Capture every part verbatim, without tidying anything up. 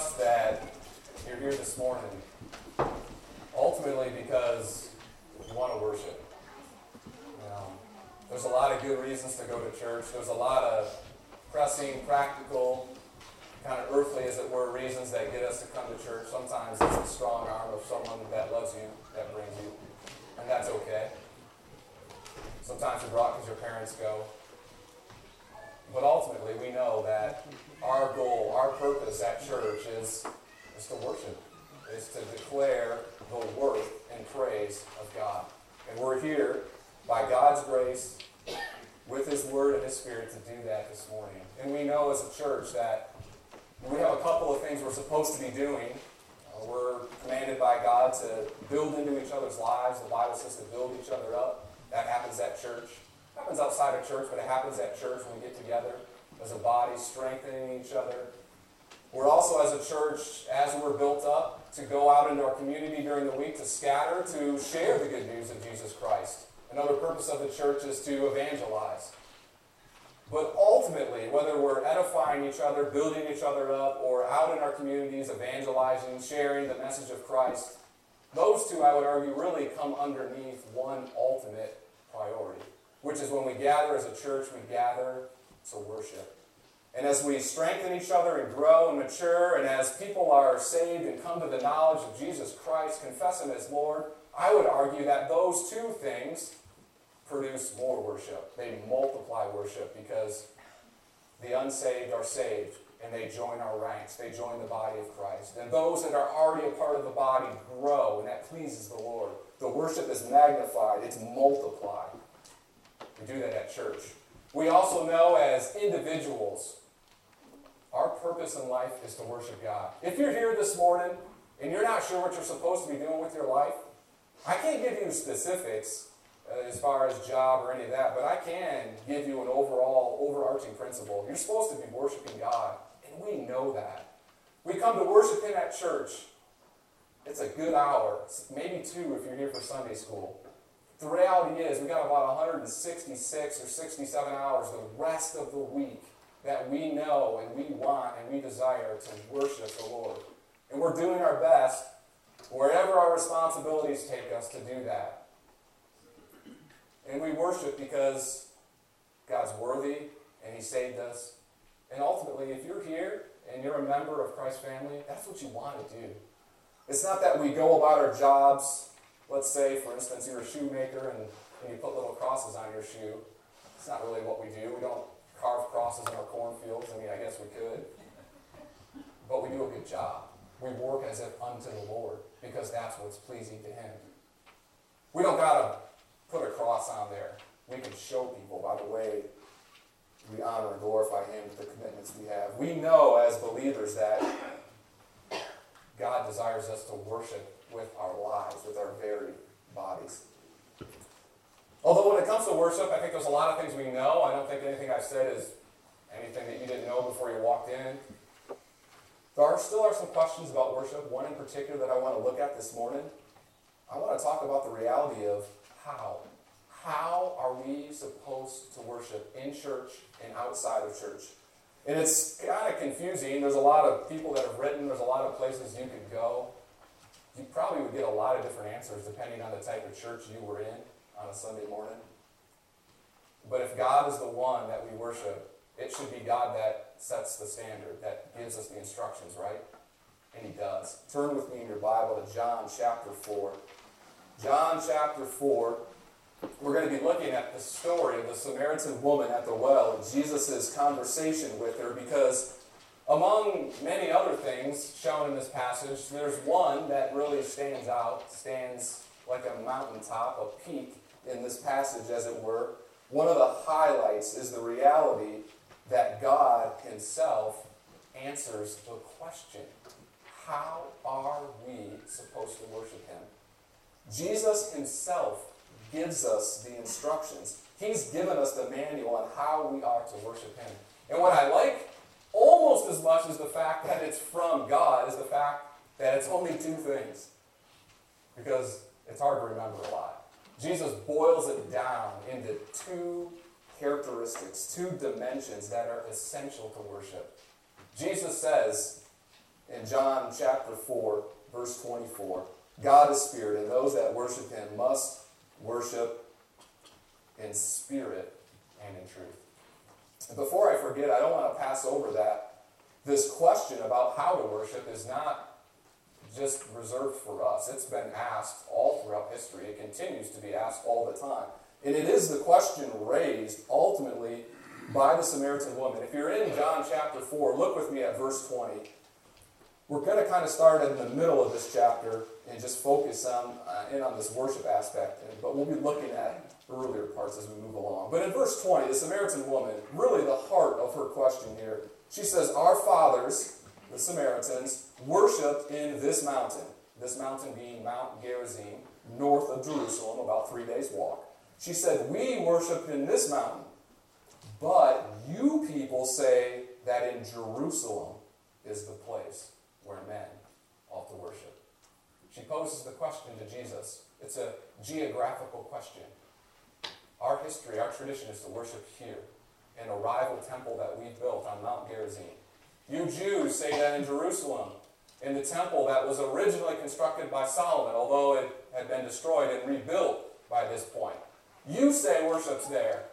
trust that you're here this morning ultimately because you want to worship. You know, there's a lot of good reasons to go to church. There's a lot of pressing, practical, kind of earthly, as it were, reasons that get us to come to church. Sometimes it's the strong arm of someone that loves you that brings you, and that's okay. Sometimes you're brought because your parents go. But ultimately, we know that our goal, our purpose at church is, is to worship, is to declare the worth and praise of God. And we're here, by God's grace, with His Word and His Spirit, to do that this morning. And we know as a church that we have a couple of things we're supposed to be doing. Uh, we're commanded by God to build into each other's lives. The Bible says to build each other up. That happens at church. It happens outside of church, but it happens at church when we get together as a body, strengthening each other. We're also, as a church, as we're built up, to go out into our community during the week, to scatter, to share the good news of Jesus Christ. Another purpose of the church is to evangelize. But ultimately, whether we're edifying each other, building each other up, or out in our communities, evangelizing, sharing the message of Christ, those two, I would argue, really come underneath one ultimate priority, which is when we gather as a church, we gather to worship. And as we strengthen each other and grow and mature, and as people are saved and come to the knowledge of Jesus Christ, confess Him as Lord, I would argue that those two things produce more worship. They multiply worship because the unsaved are saved and they join our ranks. They join the body of Christ. And those that are already a part of the body grow, and that pleases the Lord. The worship is magnified. It's multiplied. We do that at church. We also know as individuals, our purpose in life is to worship God. If you're here this morning and you're not sure what you're supposed to be doing with your life, I can't give you specifics uh, as far as job or any of that, but I can give you an overall, overarching principle. You're supposed to be worshiping God, and we know that. We come to worship Him at church. It's a good hour, maybe two if you're here for Sunday school. The reality is we got about one hundred sixty-six or sixty-seven hours the rest of the week that we know and we want and we desire to worship the Lord. And we're doing our best wherever our responsibilities take us to do that. And we worship because God's worthy and He saved us. And ultimately, if you're here and you're a member of Christ's family, that's what you want to do. It's not that we go about our jobs. Let's say, for instance, you're a shoemaker and, and you put little crosses on your shoe. It's not really what we do. We don't carve crosses in our cornfields. I mean, I guess we could. But we do a good job. We work as if unto the Lord because that's what's pleasing to Him. We don't got to put a cross on there. We can show people by the way we honor and glorify Him with the commitments we have. We know as believers that God desires us to worship with our lives, with our very bodies. Although when it comes to worship, I think there's a lot of things we know. I don't think anything I've said is anything that you didn't know before you walked in. There are, still are some questions about worship, one in particular that I want to look at this morning. I want to talk about the reality of how. How are we supposed to worship in church and outside of church? And it's kind of confusing. There's a lot of people that have written. There's a lot of places you could go. You probably would get a lot of different answers depending on the type of church you were in on a Sunday morning. But if God is the one that we worship, it should be God that sets the standard, that gives us the instructions, right? And He does. Turn with me in your Bible to John chapter four. John chapter four. We're going to be looking at the story of the Samaritan woman at the well and Jesus' conversation with her because among many other things shown in this passage, there's one that really stands out, stands like a mountaintop, a peak in this passage, as it were. One of the highlights is the reality that God Himself answers the question, how are we supposed to worship Him? Jesus Himself gives us the instructions. He's given us the manual on how we are to worship Him. And what I like almost as much as the fact that it's from God is the fact that it's only two things. Because it's hard to remember a lot. Jesus boils it down into two characteristics, two dimensions that are essential to worship. Jesus says in John chapter four, verse twenty-four. God is spirit, and those that worship him must worship in spirit and in truth. And before I forget, I don't want to pass over that this question about how to worship is not just reserved for us. It's been asked all throughout history. It continues to be asked all the time. And it is the question raised ultimately by the Samaritan woman. If you're in John chapter four, look with me at verse twenty. We're going to kind of start in the middle of this chapter and just focus on, uh, in on this worship aspect. But we'll be looking at earlier parts as we move along. But in verse twenty, the Samaritan woman, really the heart of her question here, she says, our fathers, the Samaritans, worshipped in this mountain. This mountain being Mount Gerizim, north of Jerusalem, about three days' walk. She said, we worship in this mountain, but you people say that in Jerusalem is the place where men ought to worship. She poses the question to Jesus. It's a geographical question. Our history, our tradition is to worship here, in a rival temple that we built on Mount Gerizim. You Jews say that in Jerusalem, in the temple that was originally constructed by Solomon, although it had been destroyed and rebuilt by this point. You say worship's there.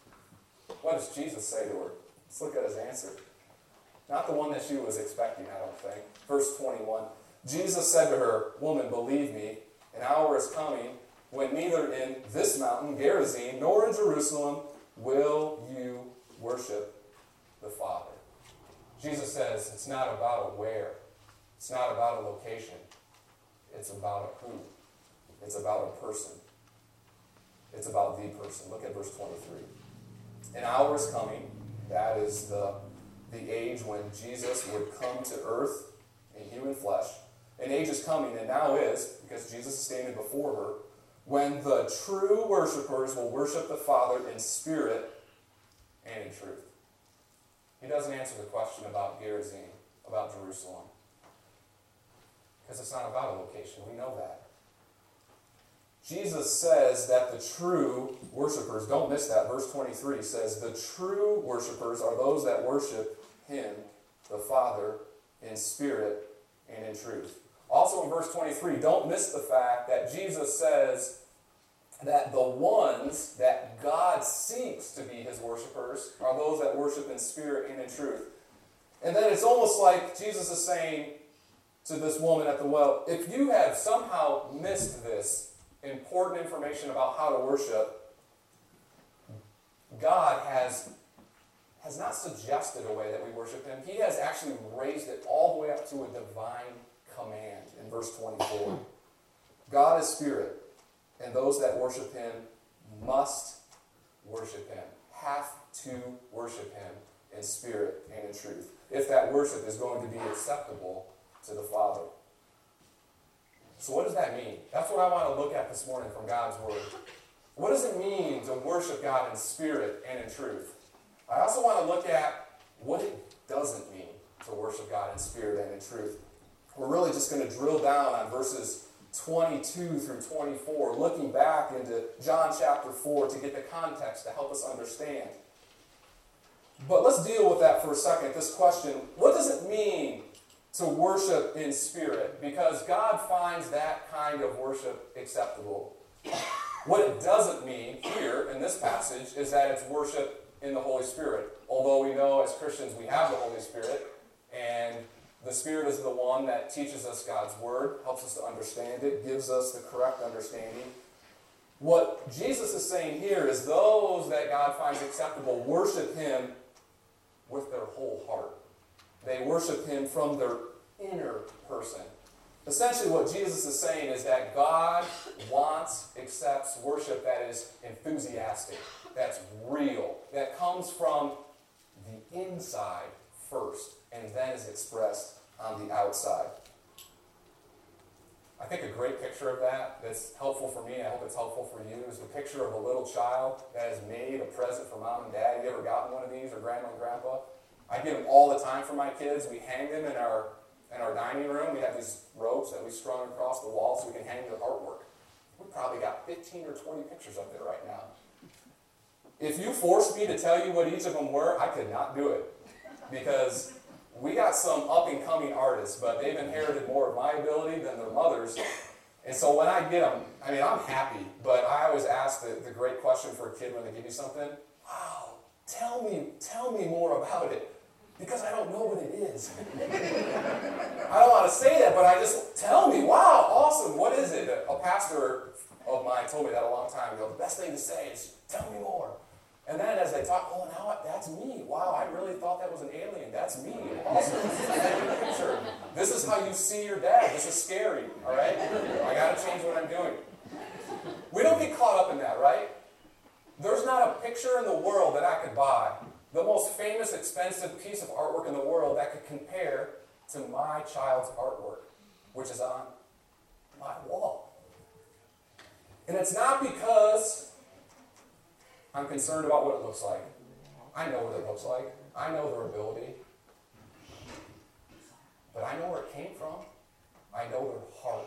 What does Jesus say to her? Let's look at his answer. Not the one that she was expecting, I don't think. Verse twenty-one. Jesus said to her, woman, believe me, an hour is coming when neither in this mountain, Gerizim, nor in Jerusalem will you worship the Father. Jesus says it's not about a where. It's not about a location. It's about a who. It's about a person. It's about the person. Look at verse twenty-three. An hour is coming. That is the, the age when Jesus would come to earth in human flesh. An age is coming, and now is, because Jesus is standing before her, when the true worshipers will worship the Father in spirit and in truth. He doesn't answer the question about Gerizim, about Jerusalem, because it's not about a location. We know that. Jesus says that the true worshipers, don't miss that, verse twenty-three says, the true worshipers are those that worship him, the Father, in spirit and in truth. Also in verse twenty-three, don't miss the fact that Jesus says that the ones that God seeks to be his worshipers are those that worship in spirit and in truth. And then it's almost like Jesus is saying to this woman at the well, if you have somehow missed this important information about how to worship, God has, has not suggested a way that we worship him. He has actually raised it all the way up to a divine command in verse twenty-four. God is spirit, and those that worship him must worship him, have to worship him in spirit and in truth, if that worship is going to be acceptable to the Father. So what does that mean? That's what I want to look at this morning from God's Word. What does it mean to worship God in spirit and in truth? I also want to look at what it doesn't mean to worship God in spirit and in truth. We're really just going to drill down on verses twenty-two through twenty-four, looking back into John chapter four to get the context to help us understand. But let's deal with that for a second, this question. What does it mean to worship in spirit? Because God finds that kind of worship acceptable. What it doesn't mean here in this passage is that it's worship in the Holy Spirit. Although we know as Christians we have the Holy Spirit, and the Spirit is the one that teaches us God's Word, helps us to understand it, gives us the correct understanding. What Jesus is saying here is those that God finds acceptable worship him with their whole heart. They worship him from their inner person. Essentially what Jesus is saying is that God wants, accepts worship that is enthusiastic, that's real, that comes from the inside first, and then is expressed on the outside. I think a great picture of that that's helpful for me, I hope it's helpful for you, is the picture of a little child that has made a present for mom and dad. You ever gotten one of these, or grandma and grandpa? I get them all the time for my kids. We hang them in our in our dining room. We have these ropes that we strung across the wall so we can hang the artwork. We probably got fifteen or twenty pictures up there right now. If you forced me to tell you what each of them were, I could not do it. Because we got some up-and-coming artists, but they've inherited more of my ability than their mothers. And so when I get them, I mean, I'm happy, but I always ask the, the great question for a kid when they give you something. Wow, tell me, tell me more about it. Because I don't know what it is. I don't want to say that, but I just, tell me, wow, awesome, what is it? A pastor of mine told me that a long time ago. The best thing to say is, tell me more. And then as they talk, oh, now that's me. Wow, I really thought that was an alien. That's me. Awesome. Picture. This is how you see your dad. This is scary, all right? I got to change what I'm doing. We don't get caught up in that, right? There's not a picture in the world that I could buy, the most famous, expensive piece of artwork in the world that could compare to my child's artwork, which is on my wall. And it's not because I'm concerned about what it looks like. I know what it looks like. I know their ability. But I know where it came from. I know their heart.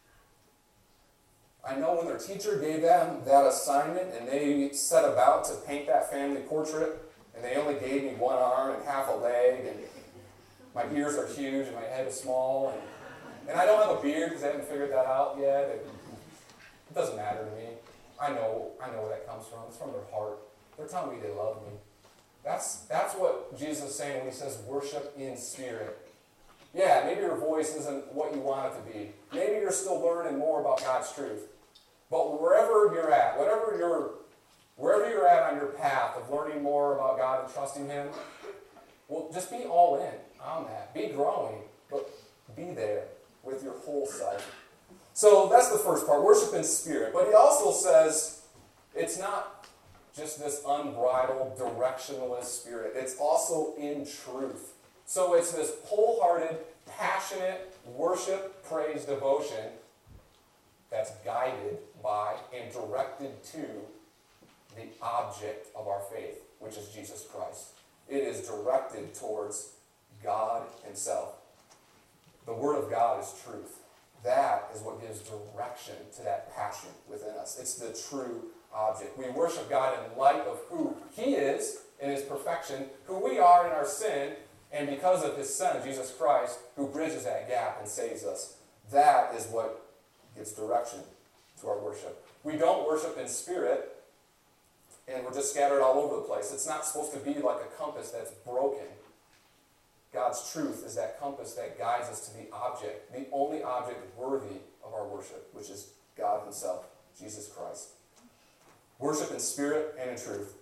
I know when their teacher gave them that assignment and they set about to paint that family portrait, and they only gave me one arm and half a leg, and my ears are huge and my head is small, and, and I don't have a beard because I haven't figured that out yet. It, it doesn't matter to me. I know, I know where that comes from. It's from their heart. They're telling me they love me. That's, that's what Jesus is saying when he says worship in spirit. Yeah, maybe your voice isn't what you want it to be. Maybe you're still learning more about God's truth. But wherever you're at, whatever you're, wherever you're at on your path of learning more about God and trusting him, well, just be all in on that. Be growing, but be there with your whole self. So that's the first part, worship in spirit. But he also says it's not just this unbridled, directionless spirit. It's also in truth. So it's this wholehearted, passionate worship, praise, devotion that's guided by and directed to the object of our faith, which is Jesus Christ. It is directed towards God himself. The Word of God is truth. That is what gives direction to that passion within us. It's the true object. We worship God in light of who he is in his perfection, who we are in our sin, and because of his Son, Jesus Christ, who bridges that gap and saves us. That is what gives direction to our worship. We don't worship in spirit, and we're just scattered all over the place. It's not supposed to be like a compass that's broken. God's truth is that compass that guides us to the object, the only object worthy of our worship, which is God himself, Jesus Christ. Worship in spirit and in truth.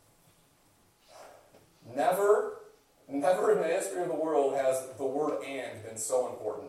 Never, never in the history of the world has the word "and" been so important.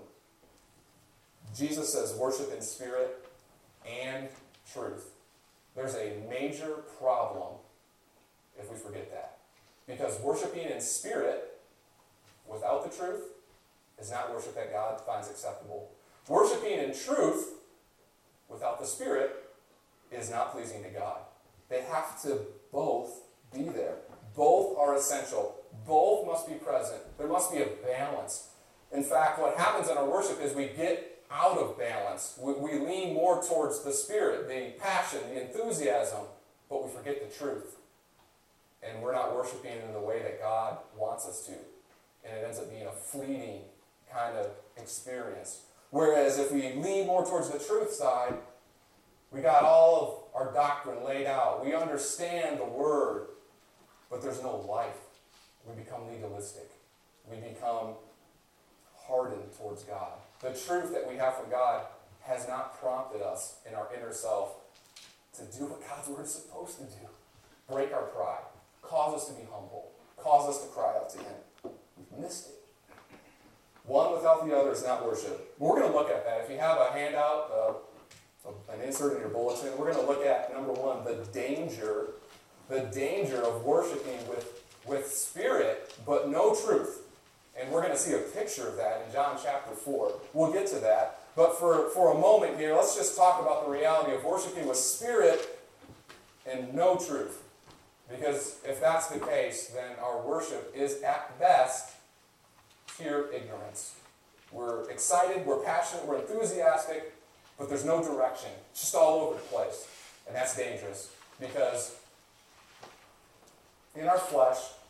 Jesus says worship in spirit and truth. There's a major problem if we forget that. Because worshiping in spirit without the truth is not worship that God finds acceptable. Worshiping in truth without the Spirit is not pleasing to God. They have to both be there. Both are essential. Both must be present. There must be a balance. In fact, what happens in our worship is we get out of balance. We, we lean more towards the Spirit, the passion, the enthusiasm, but we forget the truth. And we're not worshiping in the way that God wants us to. And it ends up being a fleeting kind of experience. Whereas if we lean more towards the truth side, we got all of our doctrine laid out. We understand the Word, but there's no life. We become legalistic. We become hardened towards God. The truth that we have from God has not prompted us in our inner self to do what God's Word is supposed to do. Break our pride. Cause us to be humble. Cause us to cry out to him. We've missed it. One without the other is not worship. We're going to look at that. If you have a handout, uh, an insert in your bulletin, we're going to look at, number one, the danger, the danger of worshiping with, with spirit, but no truth. And we're going to see a picture of that in John chapter four. We'll get to that. But for, for a moment here, let's just talk about the reality of worshiping with spirit and no truth. Because if that's the case, then our worship is at best pure ignorance. We're excited, we're passionate, we're enthusiastic, but there's no direction. It's just all over the place. And that's dangerous because in our flesh,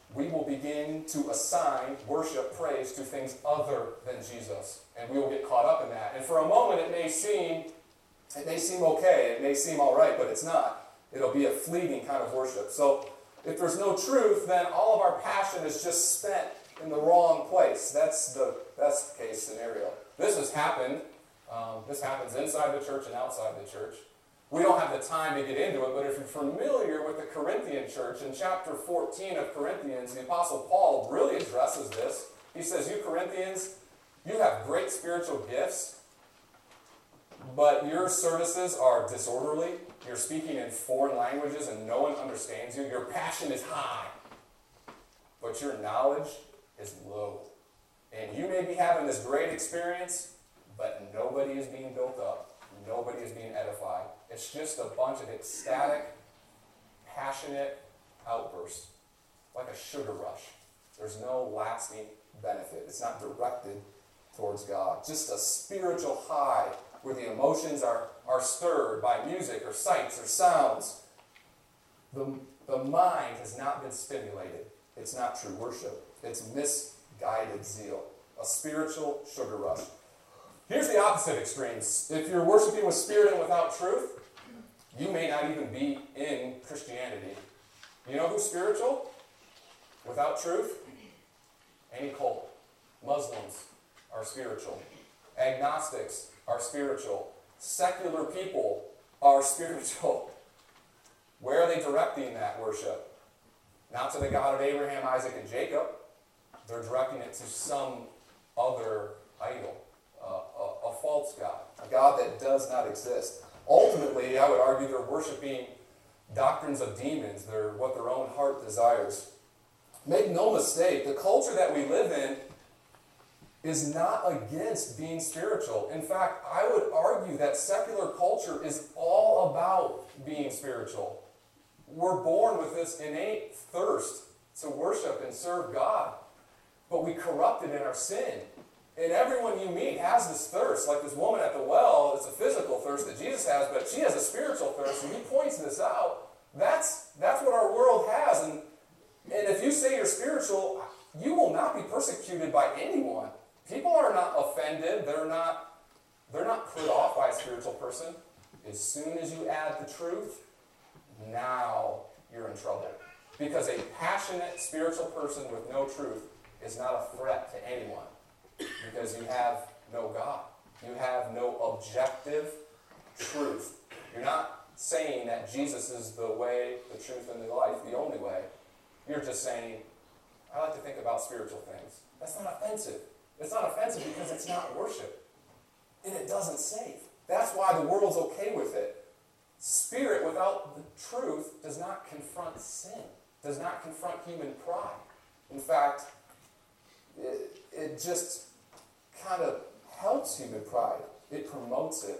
we will begin to assign worship, praise to things other than Jesus. And we will get caught up in that. And for a moment, it may seem, it may seem okay, it may seem all right, but it's not. It'll be a fleeting kind of worship. So if there's no truth, then all of our passion is just spent in the wrong place. That's the best case scenario. This has happened. Um, this happens inside the church and outside the church. We don't have the time to get into it, but if you're familiar with the Corinthian church, in chapter fourteen of Corinthians, the Apostle Paul really addresses this. He says, you Corinthians, you have great spiritual gifts, but your services are disorderly. You're speaking in foreign languages and no one understands you. Your passion is high, but your knowledge is low. And you may be having this great experience, but nobody is being built up. Nobody is being edified. It's just a bunch of ecstatic, passionate outbursts, like a sugar rush. There's no lasting benefit. It's not directed towards God. Just a spiritual high where the emotions are, are stirred by music or sights or sounds. The, the mind has not been stimulated. It's not true worship. It's misguided zeal. A spiritual sugar rush. Here's the opposite extremes. If you're worshiping with spirit and without truth, you may not even be in Christianity. You know who's spiritual? Without truth? Any cult. Muslims are spiritual. Agnostics are spiritual. Secular people are spiritual. Where are they directing that worship? Not to the God of Abraham, Isaac, and Jacob. They're directing it to some other idol. Uh, a, a false God. A God that does not exist. Ultimately, I would argue they're worshiping doctrines of demons. They're what their own heart desires. Make no mistake, the culture that we live in is not against being spiritual. In fact, I would argue that secular culture is all about being spiritual. We're born with this innate thirst to worship and serve God, but we corrupt it in our sin. And everyone you meet has this thirst, like this woman at the well. It's a physical thirst that Jesus has, but she has a spiritual thirst, and he points this out. That's, that's what our world has. And, and if you say you're spiritual, you will not be persecuted by anyone. People are not offended. They're not, they're not put off by a spiritual person. As soon as you add the truth, now you're in trouble. Because a passionate spiritual person with no truth is not a threat to anyone. Because you have no God. You have no objective truth. You're not saying that Jesus is the way, the truth, and the life, the only way. You're just saying, I like to think about spiritual things. That's not offensive. It's not offensive because it's not worship. And it doesn't save. That's why the world's okay with it. Spirit without the truth does not confront sin. Does not confront human pride. In fact, it, it just kind of helps human pride. It promotes it.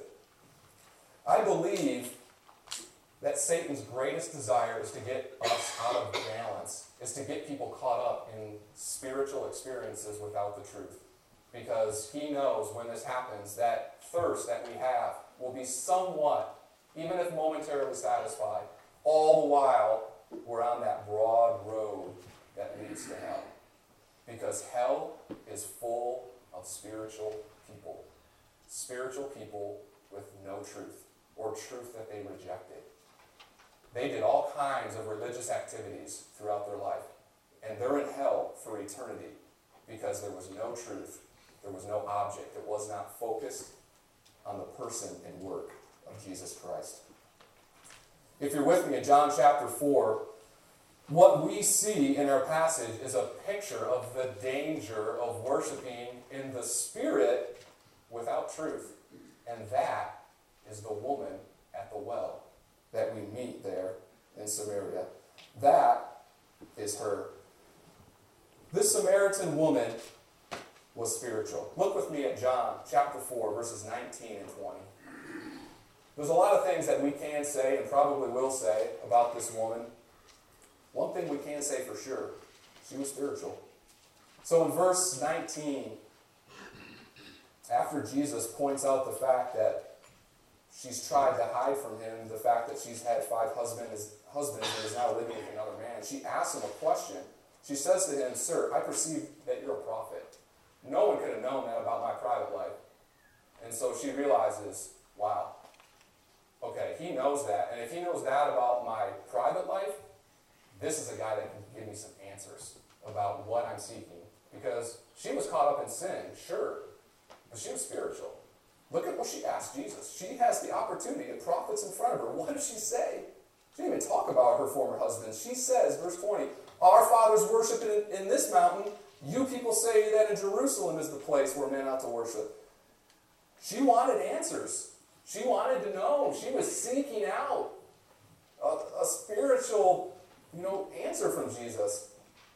I believe that Satan's greatest desire is to get us out of balance, is to get people caught up in spiritual experiences without the truth. Because he knows when this happens, that thirst that we have will be somewhat, even if momentarily satisfied, all the while we're on that broad road that leads to hell. Because hell is full of spiritual people. Spiritual people with no truth, or truth that they rejected. They did all kinds of religious activities throughout their life, and they're in hell for eternity because there was no truth, there was no object, it was not focused on the person and work of Jesus Christ. If you're with me in John chapter four, what we see in our passage is a picture of the danger of worshiping in the Spirit without truth. And that is the woman at the well that we meet there in Samaria. That is her. This Samaritan woman was spiritual. Look with me at John chapter four, verses nineteen and twenty. There's a lot of things that we can say and probably will say about this woman. One thing we can say for sure, she was spiritual. So in verse nineteen, after Jesus points out the fact that she's tried to hide from him, the fact that she's had five husbands, husbands and is now living with another man, she asks him a question. She says to him, "Sir, I perceive that you're a prophet." No one could have known that about my private life. And so she realizes, wow, okay, he knows that. And if he knows that about my private life, this is a guy that can give me some answers about what I'm seeking. Because she was caught up in sin, sure, but she was spiritual. Look at what she asked Jesus. She has the opportunity, the prophet's in front of her. What does she say? She didn't even talk about her former husband. She says, verse twenty, "Our fathers worshiped in, in this mountain. You people say that in Jerusalem is the place where men ought to worship." She wanted answers. She wanted to know. She was seeking out a, a spiritual, you know, answer from Jesus.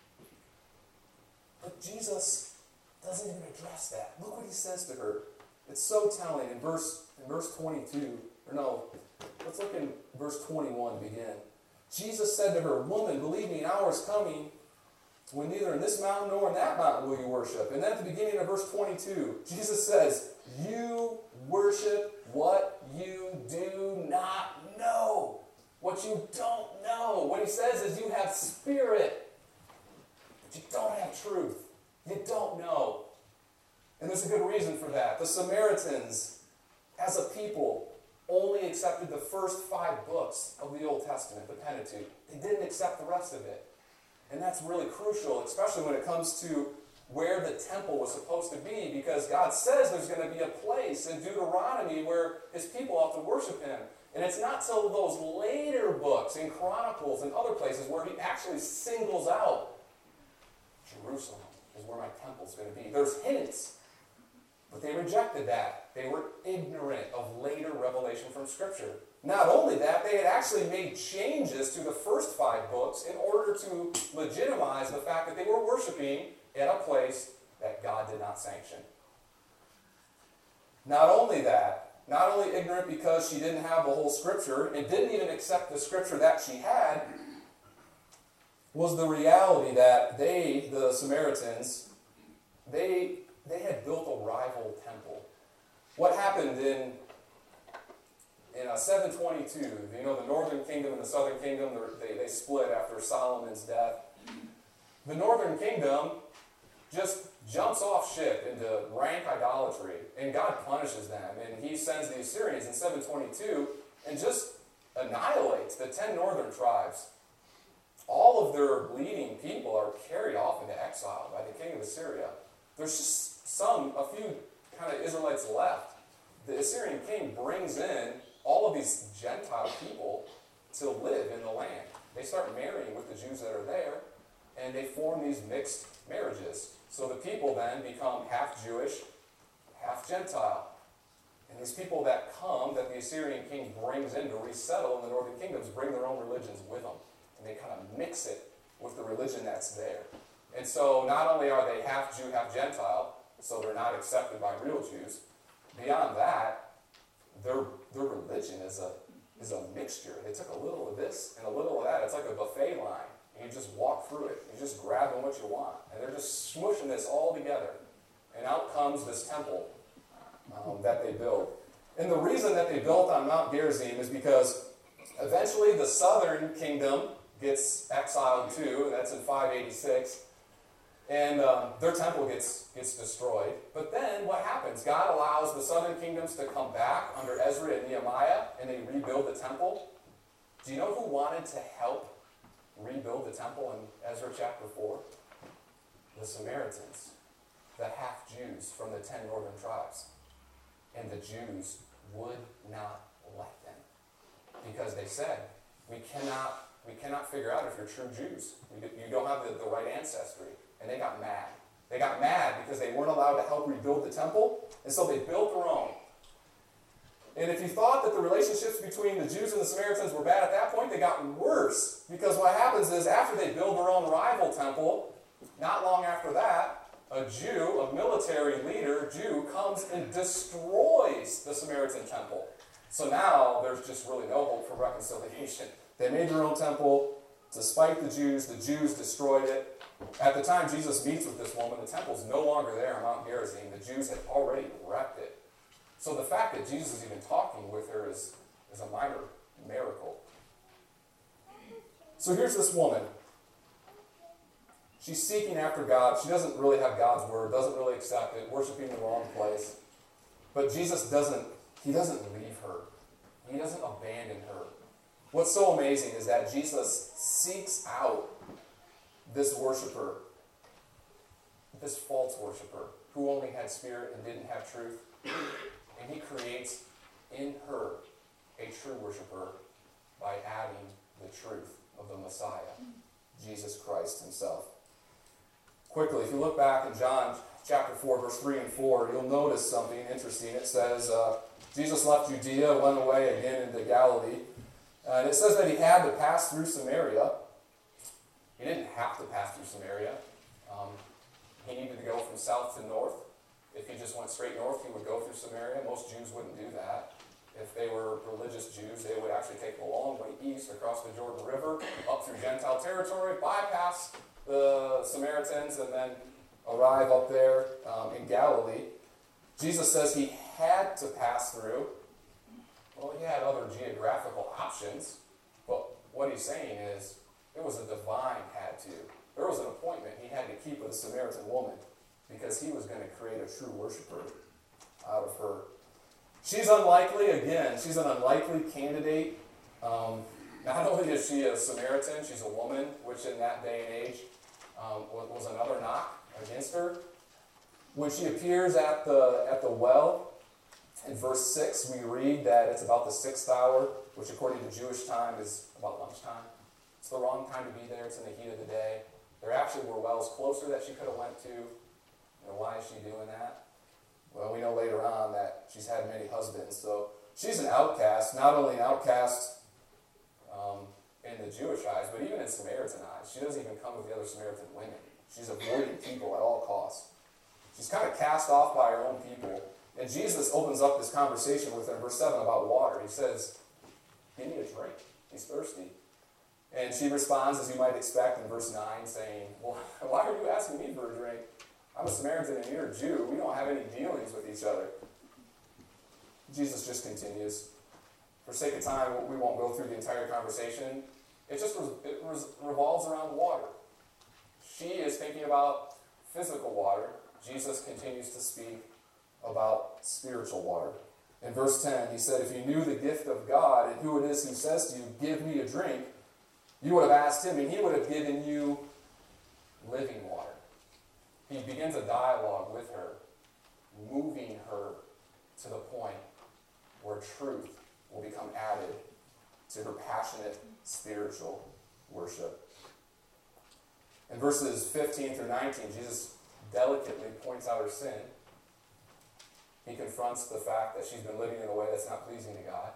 But Jesus doesn't even address that. Look what he says to her. It's so telling in verse in verse twenty-two. Or no, let's look in verse twenty-one to begin. Jesus said to her, "Woman, believe me, an hour is coming when neither in this mountain nor in that mountain will you worship." And then at the beginning of verse twenty-two, Jesus says, "You worship what you do not know." What you don't know. What he says is you have spirit, but you don't have truth. You don't know. And there's a good reason for that. The Samaritans, as a people, only accepted the first five books of the Old Testament, the Pentateuch. They didn't accept the rest of it. And that's really crucial, especially when it comes to where the temple was supposed to be, because God says there's going to be a place in Deuteronomy where his people ought to worship him. And it's not till those later books in Chronicles and other places where he actually singles out Jerusalem is where my temple's going to be. There's hints, but they rejected that. They were ignorant of later revelation from Scripture. Not only that, they had actually made changes to the first five books in order to legitimize the fact that they were worshiping in a place that God did not sanction. Not only that, not only ignorant because she didn't have the whole Scripture and didn't even accept the Scripture that she had, was the reality that they, the Samaritans, they, they had built a rival temple. What happened in In uh, seven twenty-two, you know, the northern kingdom and the southern kingdom, they, they split after Solomon's death. The northern kingdom just jumps off ship into rank idolatry, and God punishes them. And he sends the Assyrians in seven twenty-two and just annihilates the ten northern tribes. All of their leading people are carried off into exile by the king of Assyria. There's just some, a few kind of Israelites left. The Assyrian king brings in all of these Gentile people to live in the land. They start marrying with the Jews that are there, and they form these mixed marriages. So the people then become half Jewish, half Gentile. And these people that come, that the Assyrian king brings in to resettle in the northern kingdoms, bring their own religions with them. And they kind of mix it with the religion that's there. And so not only are they half Jew, half Gentile, so they're not accepted by real Jews, beyond that, their their religion is a is a mixture. They took a little of this and a little of that. It's like a buffet line. And you just walk through it. You just grab on what you want. And they're just smushing this all together. And out comes this temple um, that they build. And the reason that they built on Mount Gerizim is because eventually the southern kingdom gets exiled too, and that's in five eighty-six. And um, their temple gets, gets destroyed. But then what happens? God allows the southern kingdoms to come back under Ezra and Nehemiah, and they rebuild the temple. Do you know who wanted to help rebuild the temple in Ezra chapter four? The Samaritans, the half-Jews from the ten northern tribes. And the Jews would not let them, because they said, we cannot, we cannot figure out if you're true Jews. You don't have the, the right ancestry. And they got mad. They got mad because they weren't allowed to help rebuild the temple, and so they built their own. And if you thought that the relationships between the Jews and the Samaritans were bad at that point, they got worse. Because what happens is, after they build their own rival temple, not long after that, a Jew, a military leader, Jew, comes and destroys the Samaritan temple. So now there's just really no hope for reconciliation. They made their own temple. Despite the Jews, the Jews destroyed it. At the time Jesus meets with this woman, the temple's no longer there on Mount Gerizim. The Jews had already wrecked it. So the fact that Jesus is even talking with her is, is a minor miracle. So here's this woman. She's seeking after God. She doesn't really have God's word, doesn't really accept it, worshiping the wrong place. But Jesus doesn't, he doesn't leave her. He doesn't abandon her. What's so amazing is that Jesus seeks out this worshiper, this false worshiper, who only had spirit and didn't have truth. And he creates in her a true worshiper by adding the truth of the Messiah, Jesus Christ himself. Quickly, if you look back in John chapter four, verse three and four, you'll notice something interesting. It says, uh, Jesus left Judea, went away again into Galilee. Uh, and it says that he had to pass through Samaria. He didn't have to pass through Samaria. Um, he needed to go from south to north. If he just went straight north, he would go through Samaria. Most Jews wouldn't do that. If they were religious Jews, they would actually take a long way east across the Jordan River, up through Gentile territory, bypass the Samaritans, and then arrive up there um, in Galilee. Jesus says he had to pass through. Well, he had other geographical options, but what he's saying is it was a divine had to. There was an appointment he had to keep with a Samaritan woman because he was going to create a true worshiper out of her. She's unlikely, again, she's an unlikely candidate. Um, not only is she a Samaritan, she's a woman, which in that day and age um, was another knock against her. When she appears at the, at the well, in verse six, we read that it's about the sixth hour, which according to Jewish time is about lunchtime. It's the wrong time to be there. It's in the heat of the day. There actually were wells closer that she could have went to. You know, why is she doing that? Well, we know later on that she's had many husbands. So she's an outcast, not only an outcast um, in the Jewish eyes, but even in Samaritan eyes. She doesn't even come with the other Samaritan women. She's avoiding people at all costs. She's kind of cast off by her own people. And Jesus opens up this conversation with her in verse seven about water. He says, give me a drink. He's thirsty. And she responds, as you might expect, in verse nine, saying, well, why are you asking me for a drink? I'm a Samaritan and you're a Jew. We don't have any dealings with each other. Jesus just continues. For sake of time, we won't go through the entire conversation. It just it revolves around water. She is thinking about physical water. Jesus continues to speak about spiritual water. In verse ten, he said, if you knew the gift of God and who it is who says to you, give me a drink, you would have asked him, and he would have given you living water. He begins a dialogue with her, moving her to the point where truth will become added to her passionate spiritual worship. In verses fifteen through nineteen, Jesus delicately points out her sin. He confronts the fact that she's been living in a way that's not pleasing to God.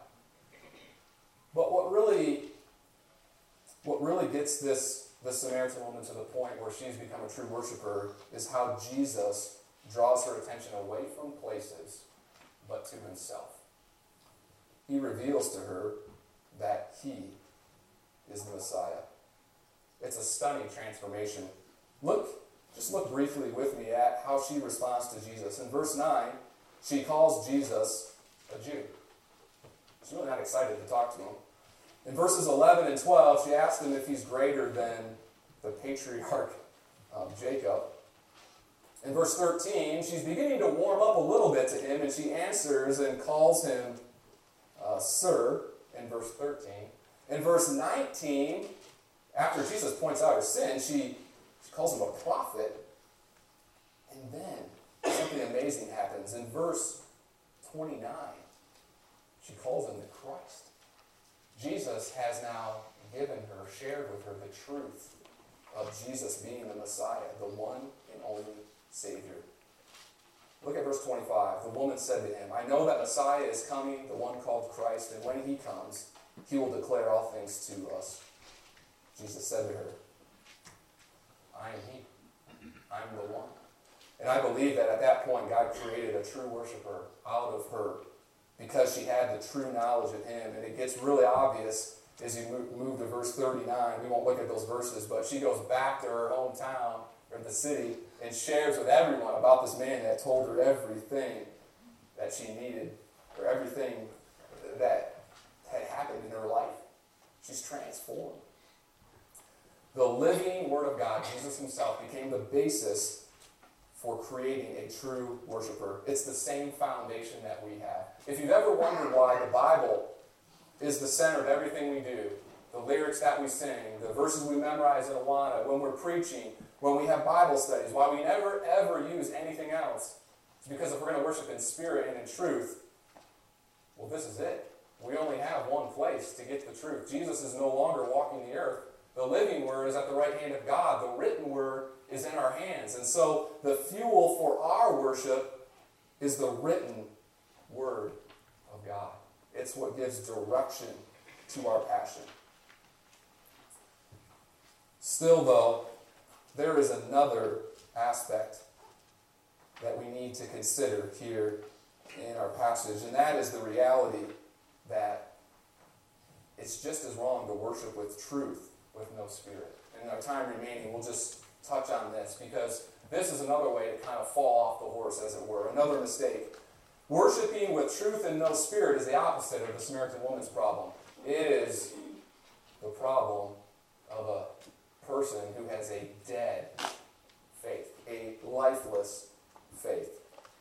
But what really, what really gets this, this Samaritan woman to the point where she's become a true worshiper is how Jesus draws her attention away from places, but to himself. He reveals to her that he is the Messiah. It's a stunning transformation. Look, just look briefly with me at how she responds to Jesus. In verse nine, she calls Jesus a Jew. She's really not excited to talk to him. In verses eleven and twelve, she asks him if he's greater than the patriarch um, Jacob. In verse thirteen, she's beginning to warm up a little bit to him, and she answers and calls him uh, Sir, in verse thirteen. In verse nineteen, after Jesus points out her sin, she, she calls him a prophet. And then something amazing happens. In verse twenty-nine, she calls him the Christ. Jesus has now given her, shared with her the truth of Jesus being the Messiah, the one and only Savior. Look at verse twenty-five. The woman said to him, I know that Messiah is coming, the one called Christ, and when he comes, he will declare all things to us. Jesus said to her, I am he. I am the one. And I believe that at that point, God created a true worshiper out of her because she had the true knowledge of him. And it gets really obvious as you move, move to verse thirty-nine. We won't look at those verses, but she goes back to her hometown or the city and shares with everyone about this man that told her everything that she needed or everything that had happened in her life. She's transformed. The living Word of God, Jesus himself, became the basis for creating a true worshiper. It's the same foundation that we have. If you've ever wondered why the Bible is the center of everything we do, the lyrics that we sing, the verses we memorize in Awana, when we're preaching, when we have Bible studies, why we never ever use anything else, it's because if we're going to worship in spirit and in truth, well, this is it. We only have one place to get the truth. Jesus is no longer walking the earth. The living Word is at the right hand of God. The written Word is in our hands. And so the fuel for our worship is the written Word of God. It's what gives direction to our passion. Still, though, there is another aspect that we need to consider here in our passage, and that is the reality that it's just as wrong to worship with truth with no spirit. In our time remaining, we'll just touch on this, because this is another way to kind of fall off the horse, as it were, another mistake. Worshiping with truth and no spirit is the opposite of the Samaritan woman's problem. It is the problem of a person who has a dead faith, a lifeless faith.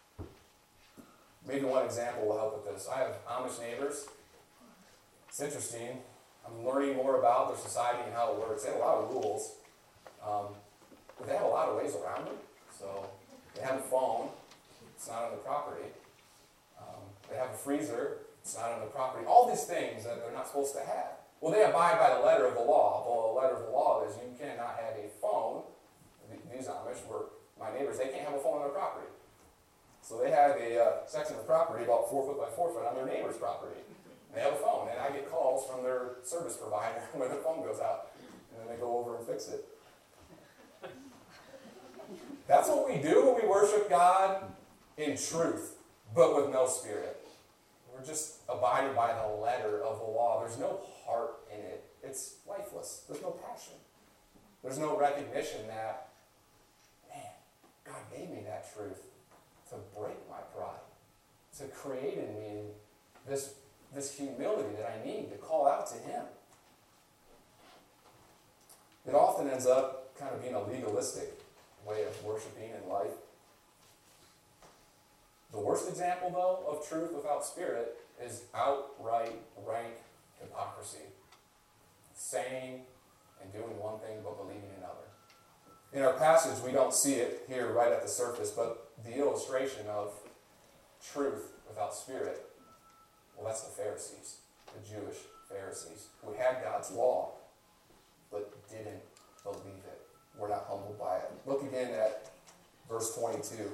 Maybe one example will help with this. I have Amish neighbors. It's interesting. I'm learning more about their society and how it works. They have a lot of rules. Um, but they have a lot of ways around it. So they have a phone. It's not on the property. Um, they have a freezer. It's not on the property. All these things that they're not supposed to have. Well, they abide by the letter of the law. Well, the letter of the law is you cannot have a phone. These Amish were my neighbors. They can't have a phone on their property. So they have a uh, section of property about four foot by four foot on their neighbor's property. They have a phone, and I get calls from their service provider when their phone goes out, and then they go over and fix it. That's what we do when we worship God in truth, but with no spirit. We're just abiding by the letter of the law. There's no heart in it. It's lifeless. There's no passion. There's no recognition that, man, God gave me that truth to break my pride, to create in me this this humility that I need to call out to Him. It often ends up kind of being a legalistic way of worshiping in life. The worst example, though, of truth without spirit is outright rank hypocrisy. Saying and doing one thing but believing another. In our passage, we don't see it here right at the surface, but the illustration of truth without spirit, well, that's the Pharisees, the Jewish Pharisees, who had God's law, but didn't believe it. We're not humbled by it. Look again at verse twenty-two.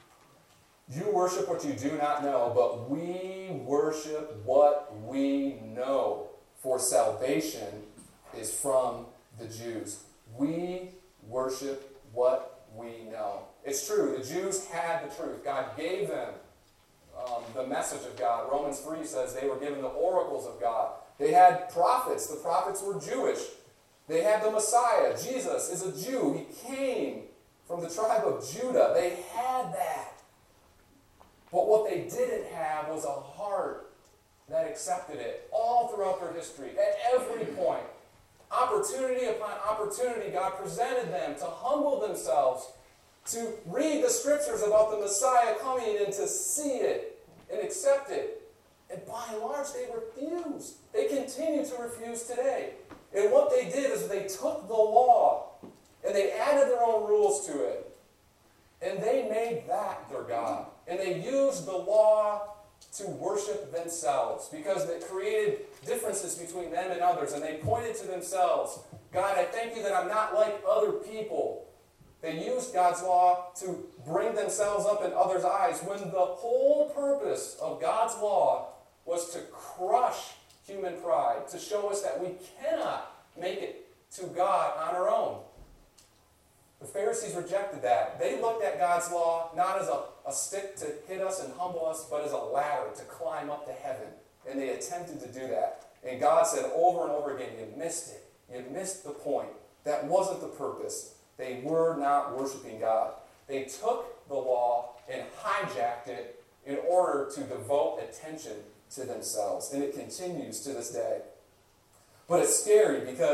You worship what you do not know, but we worship what we know, for salvation is from the Jews. We worship what we know. It's true, the Jews had the truth. God gave them Um, the message of God. Romans three says they were given the oracles of God. They had prophets. The prophets were Jewish. They had the Messiah. Jesus is a Jew. He came from the tribe of Judah. They had that. But what they didn't have was a heart that accepted it all throughout their history. At every point, opportunity upon opportunity, God presented them to humble themselves, to read the scriptures about the Messiah coming and to see it and accept it. And by and large, they refused. They continue to refuse today. And what they did is they took the law and they added their own rules to it. And they made that their God. And they used the law to worship themselves because it created differences between them and others. And they pointed to themselves. God, I thank you that I'm not like other people. They used God's law to bring themselves up in others' eyes when the whole purpose of God's law was to crush human pride, to show us that we cannot make it to God on our own. The Pharisees rejected that. They looked at God's law not as a, a stick to hit us and humble us, but as a ladder to climb up to heaven. And they attempted to do that. And God said over and over again, you missed it. You missed the point. That wasn't the purpose. They were not worshiping God. They took the law and hijacked it in order to devote attention to themselves. And it continues to this day. But it's scary because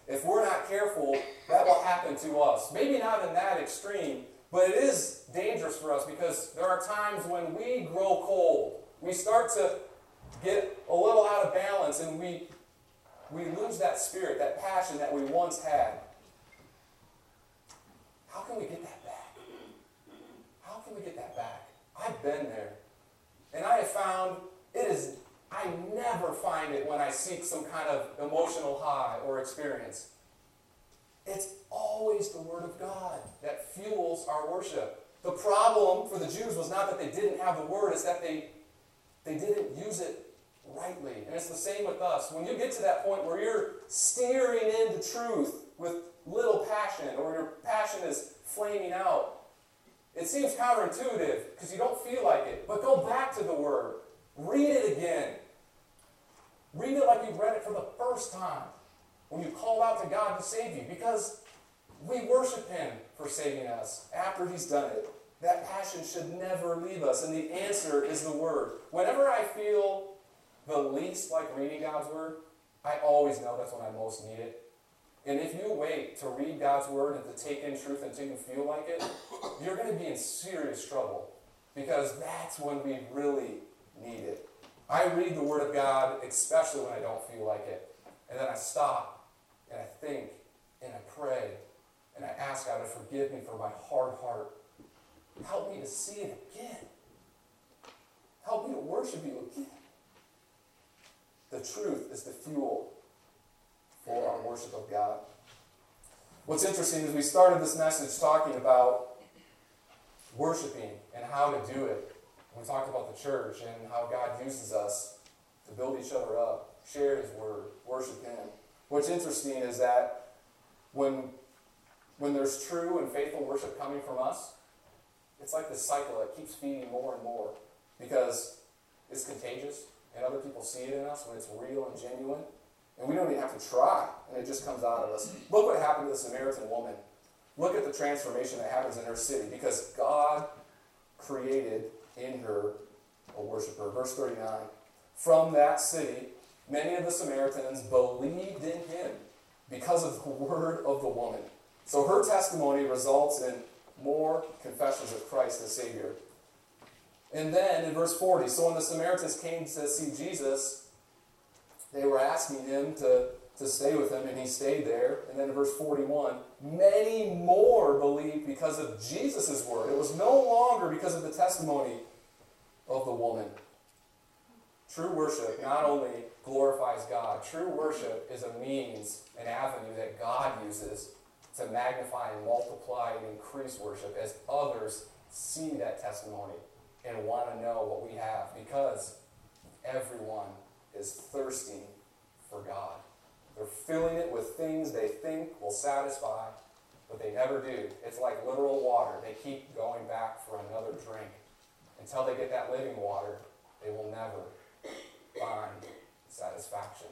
if we're not careful, that will happen to us. Maybe not in that extreme, but it is dangerous for us because there are times when we grow cold. We start to get a little out of balance and we, we lose that spirit, that passion that we once had. How can we get that back? How can we get that back? I've been there. And I have found it is, I never find it when I seek some kind of emotional high or experience. It's always the Word of God that fuels our worship. The problem for the Jews was not that they didn't have the Word, it's that they, they didn't use it rightly. And it's the same with us. When you get to that point where you're steering into truth with little passion, or your passion is flaming out, it seems counterintuitive because you don't feel like it. But go back to the Word. Read it again. Read it like you read it for the first time when you called out to God to save you, because we worship Him for saving us after He's done it. That passion should never leave us, and the answer is the Word. Whenever I feel the least like reading God's Word, I always know that's when I most need it. And if you wait to read God's Word and to take in truth until you feel like it, you're going to be in serious trouble, because that's when we really need it. I read the Word of God, especially when I don't feel like it. And then I stop, and I think, and I pray, and I ask God to forgive me for my hard heart. Help me to see it again. Help me to worship you again. The truth is the fuel for our worship of God. What's interesting is we started this message talking about worshiping and how to do it. We talked about the church and how God uses us to build each other up, share His Word, worship Him. What's interesting is that when, when there's true and faithful worship coming from us, it's like this cycle that keeps feeding more and more, because it's contagious and other people see it in us when it's real and genuine. And we don't even have to try, and it just comes out of us. Look what happened to the Samaritan woman. Look at the transformation that happens in her city, because God created in her a worshiper. Verse thirty-nine. From that city, many of the Samaritans believed in Him because of the word of the woman. So her testimony results in more confessions of Christ as Savior. And then in verse forty, so when the Samaritans came to see Jesus, they were asking Him to, to stay with them, and He stayed there. And then in verse forty-one, many more believed because of Jesus' word. It was no longer because of the testimony of the woman. True worship not only glorifies God, true worship is a means, an avenue that God uses to magnify and multiply and increase worship as others see that testimony and want to know what we have, because everyone is thirsting for God. They're filling it with things they think will satisfy, but they never do. It's like literal water. They keep going back for another drink. Until they get that living water, they will never find satisfaction.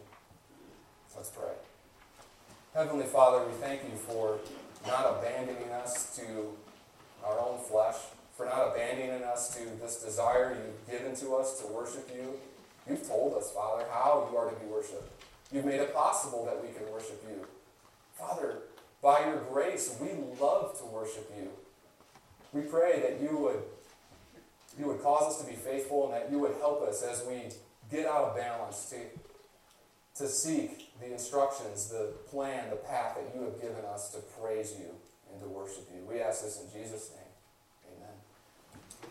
So let's pray. Heavenly Father, we thank You for not abandoning us to our own flesh, for not abandoning us to this desire You've given to us to worship You. You've told us, Father, how You are to be worshipped. You've made it possible that we can worship You. Father, by Your grace, we love to worship You. We pray that You would, you would cause us to be faithful, and that You would help us as we get out of balance to, to seek the instructions, the plan, the path that You have given us to praise You and to worship You. We ask this in Jesus' name.